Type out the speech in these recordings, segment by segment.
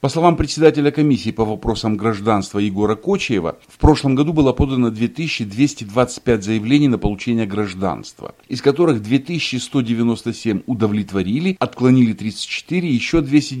По словам председателя комиссии по вопросам гражданства Егора Кочаева, в прошлом году было подано 2225 заявлений на получение гражданства, из которых 2197 удовлетворили, отклонили 34, еще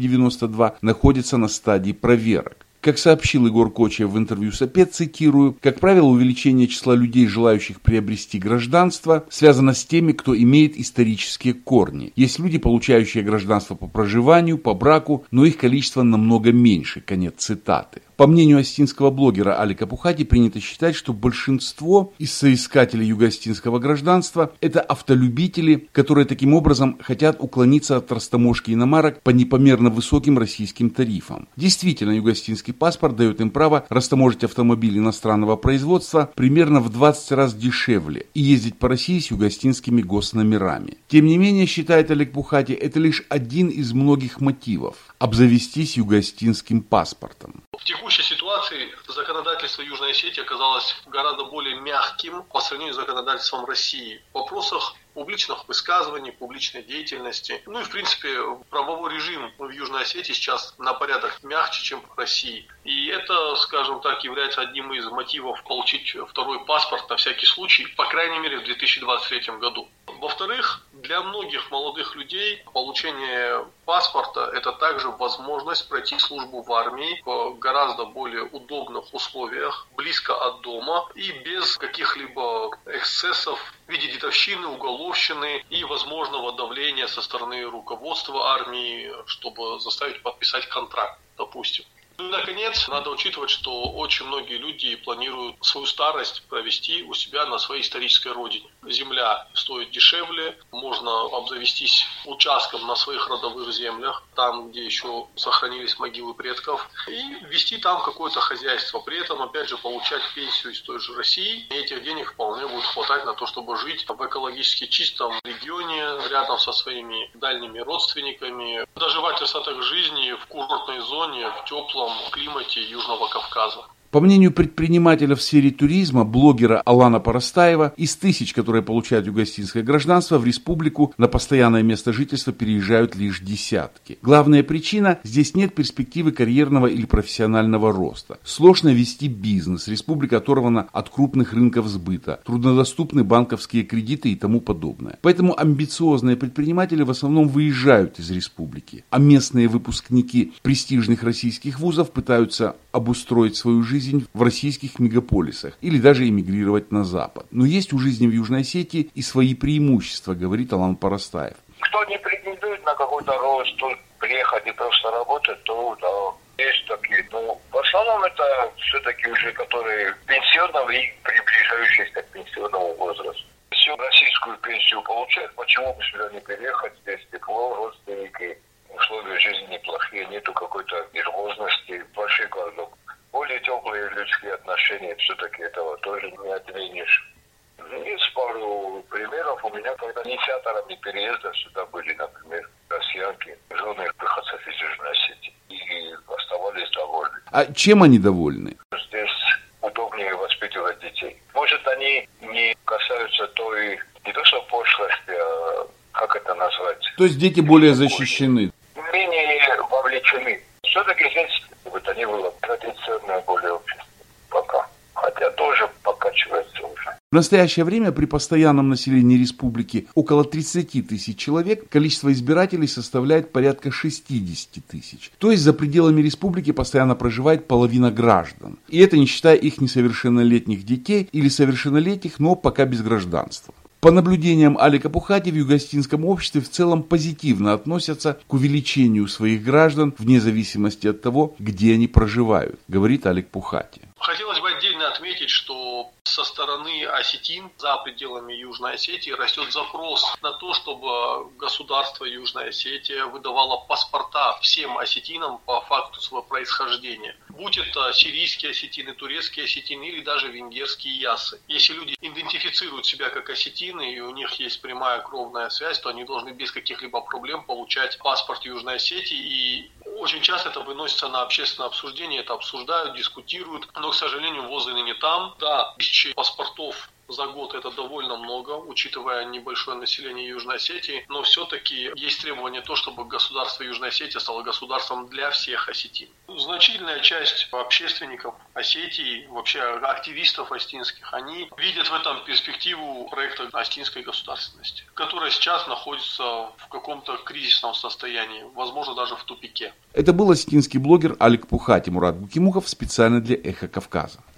292 находятся на стадии проверок. Как сообщил Егор Кочаев в интервью с ОПЕ, цитирую, «Как правило, увеличение числа людей, желающих приобрести гражданство, связано с теми, кто имеет исторические корни. Есть люди, получающие гражданство по проживанию, по браку, но их количество намного меньше». Конец цитаты. По мнению осетинского блогера Алика Пухати, принято считать, что большинство из соискателей юго-осетинского гражданства – это автолюбители, которые таким образом хотят уклониться от растаможки иномарок по непомерно высоким российским тарифам. Действительно, юго-осетинский паспорт дает им право растаможить автомобиль иностранного производства примерно в 20 раз дешевле и ездить по России с юго-осетинскими госномерами. Тем не менее, считает Алик Пухати, это лишь один из многих мотивов – обзавестись юго-осетинским паспортом. В текущей ситуации законодательство Южной Осетии оказалось гораздо более мягким по сравнению с законодательством России в вопросах публичных высказываний, публичной деятельности. Ну и в принципе правовой режим в Южной Осетии сейчас на порядок мягче, чем в России. И это, скажем так, является одним из мотивов получить второй паспорт на всякий случай, по крайней мере в 2023 году. Во-вторых, для многих молодых людей получение паспорта – это также возможность пройти службу в армии в гораздо более удобных условиях, близко от дома и без каких-либо эксцессов в виде дедовщины, уголовщины и возможного давления со стороны руководства армии, чтобы заставить подписать контракт, допустим. Ну и, наконец, надо учитывать, что очень многие люди планируют свою старость провести у себя на своей исторической родине. Земля стоит дешевле, можно обзавестись участком на своих родовых землях, там, где еще сохранились могилы предков, и вести там какое-то хозяйство. При этом, опять же, получать пенсию из той же России. И этих денег вполне будет хватать на то, чтобы жить в экологически чистом регионе, рядом со своими дальними родственниками, доживать остаток жизни в курортной зоне, в теплом климате Южного Кавказа. По мнению предпринимателя в сфере туризма, блогера Алана Парастаева, из тысяч, которые получают юго-осетинское гражданство, в республику на постоянное место жительства переезжают лишь десятки. Главная причина – здесь нет перспективы карьерного или профессионального роста. Сложно вести бизнес, республика оторвана от крупных рынков сбыта, труднодоступны банковские кредиты и тому подобное. Поэтому амбициозные предприниматели в основном выезжают из республики, а местные выпускники престижных российских вузов пытаются обустроить свою жизнь в российских мегаполисах или даже эмигрировать на Запад. Но есть у жизни в Южной Осетии и свои преимущества, говорит Алан Парастаев. Кто не претендует на какой-то рост, приехать и просто работать, то да, есть такие. Но в основном это все-таки уже которые пенсионного и приближающиеся к пенсионному возрасту. Всю российскую пенсию получают, почему бы сюда не переехать, здесь тепло, родственники, условия жизни неплохие, нету какой-то нервозности, большой городок. Более теплые людские отношения, все-таки этого тоже не отменишь. Есть пару примеров у меня, когда инициаторами переезда сюда были, например, россиянки, жены выходцев из Южной Осетии, и оставались довольны. А чем они довольны? Здесь удобнее воспитывать детей. Может, они не касаются той, не то что пошлости, а как это назвать? То есть дети более защищены? Менее вовлечены. Все-таки здесь это не было традиционное более общество пока. Хотя тоже покачивается уже. В настоящее время при постоянном населении республики около 30 тысяч человек количество избирателей составляет порядка 60 тысяч. То есть за пределами республики постоянно проживает половина граждан. И это не считая их несовершеннолетних детей или совершеннолетних, но пока без гражданства. По наблюдениям Алика Пухати, в юго-осетинском обществе в целом позитивно относятся к увеличению своих граждан вне зависимости от того, где они проживают, говорит Алик Пухати. Хотелось бы отдельно отметить, что со стороны осетин за пределами Южной Осетии растет запрос на то, чтобы государство Южная Осетия выдавало паспорта всем осетинам по факту своего происхождения. Будь это сирийские осетины, турецкие осетины или даже венгерские ясы. Если люди идентифицируют себя как осетины и у них есть прямая кровная связь, то они должны без каких-либо проблем получать паспорт Южной Осетии. И очень часто это выносится на общественное обсуждение, это обсуждают, дискутируют, но, к сожалению, ВОЗы ныне там. Да, тысячи паспортов за год это довольно много, учитывая небольшое население Южной Осетии, но все-таки есть требование то, чтобы государство Южной Осетии стало государством для всех осетин. Значительная часть общественников Осетии, вообще активистов остинских, они видят в этом перспективу проекта остинской государственности, которая сейчас находится в каком-то кризисном состоянии, возможно, даже в тупике. Это был осетинский блогер Алик Пухати. Мурат Гукимухов специально для «Эхо Кавказа».